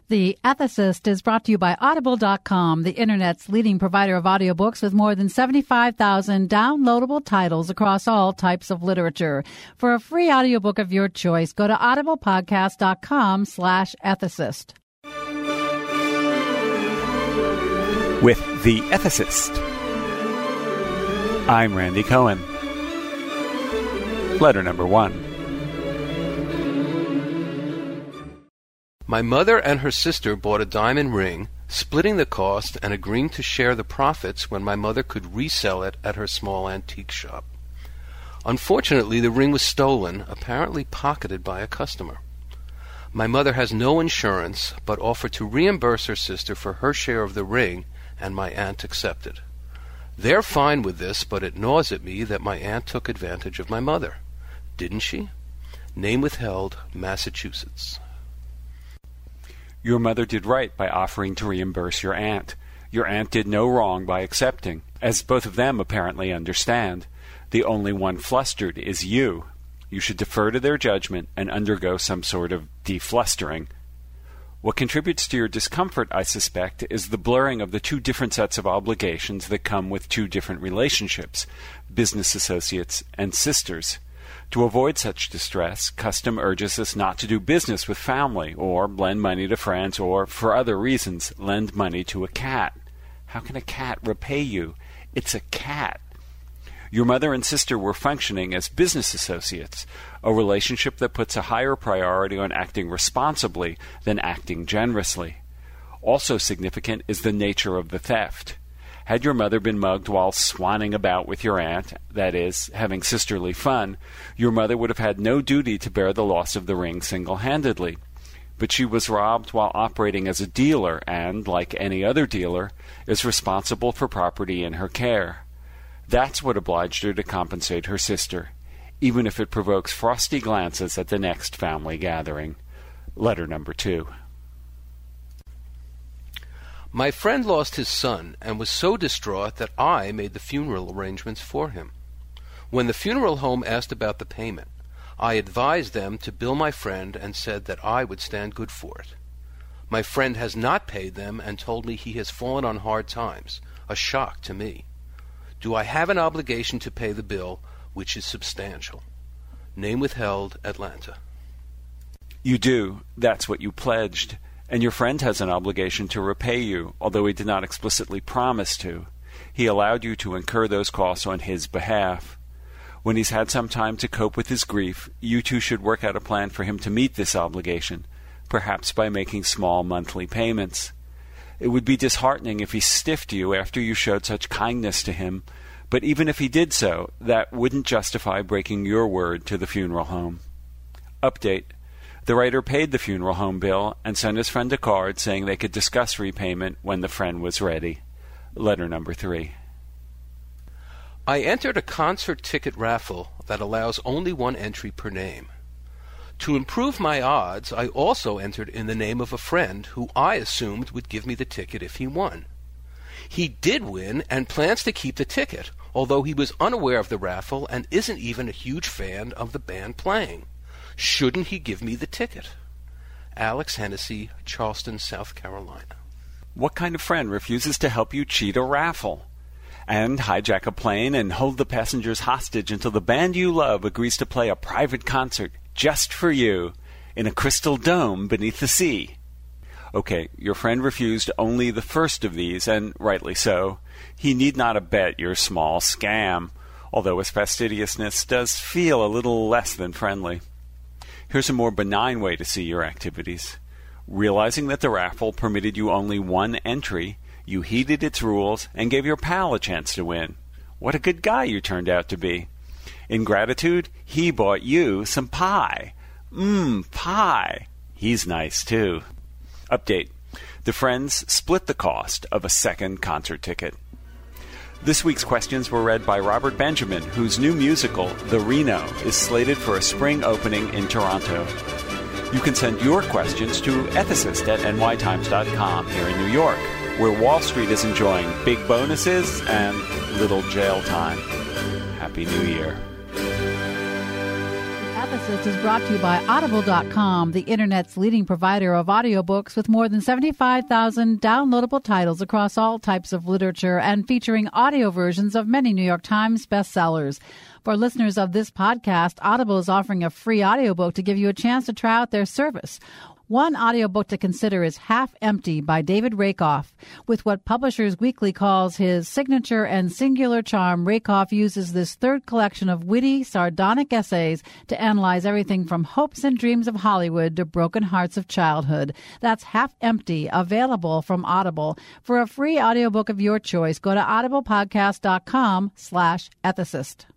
The Ethicist is brought to you by Audible.com, the Internet's leading provider of audiobooks with more than 75,000 downloadable titles across all types of literature. For a free audiobook of your choice, go to audiblepodcast.com/ethicist. With The Ethicist, I'm Randy Cohen. Letter number 1. My mother and her sister bought a diamond ring, splitting the cost and agreeing to share the profits when my mother could resell it at her small antique shop. Unfortunately, the ring was stolen, apparently pocketed by a customer. My mother has no insurance, but offered to reimburse her sister for her share of the ring, and my aunt accepted. They're fine with this, but it gnaws at me that my aunt took advantage of my mother. Didn't she? Name withheld, Massachusetts. Your mother did right by offering to reimburse your aunt. Your aunt did no wrong by accepting, as both of them apparently understand. The only one flustered is you. You should defer to their judgment and undergo some sort of deflustering. What contributes to your discomfort, I suspect, is the blurring of the two different sets of obligations that come with two different relationships, business associates and sisters. To avoid such distress, custom urges us not to do business with family, or lend money to friends, or, for other reasons, lend money to a cat. How can a cat repay you? It's a cat. Your mother and sister were functioning as business associates, a relationship that puts a higher priority on acting responsibly than acting generously. Also significant is the nature of the theft. Had your mother been mugged while swanning about with your aunt, that is, having sisterly fun, your mother would have had no duty to bear the loss of the ring single-handedly. But she was robbed while operating as a dealer and, like any other dealer, is responsible for property in her care. That's what obliged her to compensate her sister, even if it provokes frosty glances at the next family gathering. Letter number 2. My friend lost his son and was so distraught that I made the funeral arrangements for him. When the funeral home asked about the payment, I advised them to bill my friend and said that I would stand good for it. My friend has not paid them and told me he has fallen on hard times, a shock to me. Do I have an obligation to pay the bill, which is substantial? Name withheld, Atlanta. You do. That's what you pledged. And your friend has an obligation to repay you, although he did not explicitly promise to. He allowed you to incur those costs on his behalf. When he's had some time to cope with his grief, you two should work out a plan for him to meet this obligation, perhaps by making small monthly payments. It would be disheartening if he stiffed you after you showed such kindness to him, but even if he did so, that wouldn't justify breaking your word to the funeral home. Update. The writer paid the funeral home bill and sent his friend a card saying they could discuss repayment when the friend was ready. Letter number 3. I entered a concert ticket raffle that allows only one entry per name. To improve my odds, I also entered in the name of a friend who I assumed would give me the ticket if he won. He did win and plans to keep the ticket, although he was unaware of the raffle and isn't even a huge fan of the band playing. Shouldn't he give me the ticket? Alex Hennessy, Charleston, South Carolina. What kind of friend refuses to help you cheat a raffle? And hijack a plane and hold the passengers hostage until the band you love agrees to play a private concert just for you in a crystal dome beneath the sea. Okay, your friend refused only the first of these, and rightly so. He need not abet your small scam, although his fastidiousness does feel a little less than friendly. Here's a more benign way to see your activities. Realizing that the raffle permitted you only one entry, you heeded its rules and gave your pal a chance to win. What a good guy you turned out to be. In gratitude, he bought you some pie. Pie. He's nice, too. Update. The friends split the cost of a second concert ticket. This week's questions were read by Robert Benjamin, whose new musical, The Reno, is slated for a spring opening in Toronto. You can send your questions to ethicist@nytimes.com here in New York, where Wall Street is enjoying big bonuses and little jail time. Happy New Year. Ethicist is brought to you by Audible.com, the Internet's leading provider of audiobooks with more than 75,000 downloadable titles across all types of literature and featuring audio versions of many New York Times bestsellers. For listeners of this podcast, Audible is offering a free audiobook to give you a chance to try out their service. One audiobook to consider is Half Empty by David Rakoff. With what Publishers Weekly calls his signature and singular charm, Rakoff uses this third collection of witty, sardonic essays to analyze everything from hopes and dreams of Hollywood to broken hearts of childhood. That's Half Empty, available from Audible. For a free audiobook of your choice, go to audiblepodcast.com/ethicist.